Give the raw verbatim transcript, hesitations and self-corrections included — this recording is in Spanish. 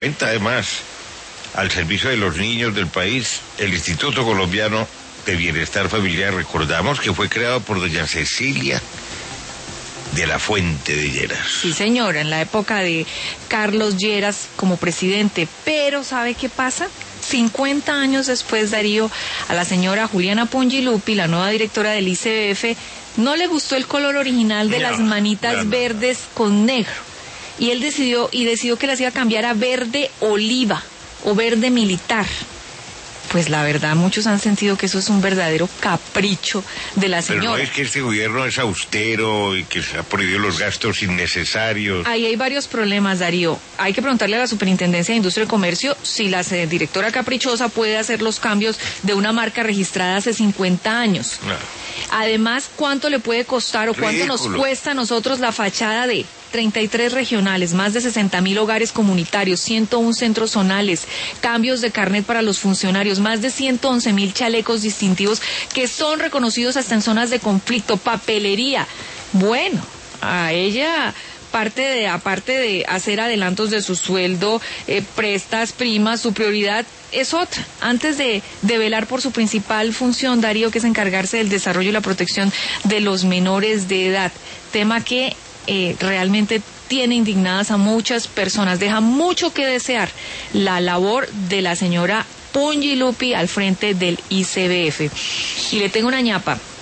Además, al servicio de los niños del país, el Instituto Colombiano de Bienestar Familiar, recordamos que fue creado por doña Cecilia de la Fuente de Lleras. Sí, señora, en la época de Carlos Lleras como presidente. Pero ¿sabe qué pasa? cincuenta años después, Darío, a la señora Juliana Pongilupi, la nueva directora del I C B F, no le gustó el color original de no, las manitas no, no. verdes con negro. Y él decidió, y decidió que las iba a cambiar a verde oliva o verde militar. Pues la verdad, muchos han sentido que eso es un verdadero capricho de la señora. Pero no es que este gobierno es austero y que se ha prohibido los gastos innecesarios. Ahí hay varios problemas, Darío. Hay que preguntarle a la Superintendencia de Industria y Comercio si la eh, directora caprichosa puede hacer los cambios de una marca registrada hace cincuenta años. No. Además, ¿cuánto le puede costar o cuánto Ridículo. nos cuesta a nosotros la fachada de treinta y tres regionales, más de sesenta mil hogares comunitarios, ciento uno centros zonales, cambios de carnet para los funcionarios, más de ciento once mil chalecos distintivos que son reconocidos hasta en zonas de conflicto, papelería? Bueno, a ella, parte de, aparte de hacer adelantos de su sueldo, eh, prestas, primas, su prioridad es otra. Antes de, de velar por su principal función, Darío, que es encargarse del desarrollo y la protección de los menores de edad, tema que Eh, realmente tiene indignadas a muchas personas. Deja mucho que desear la labor de la señora Pongilupi al frente del I C B F. Y le tengo una ñapa.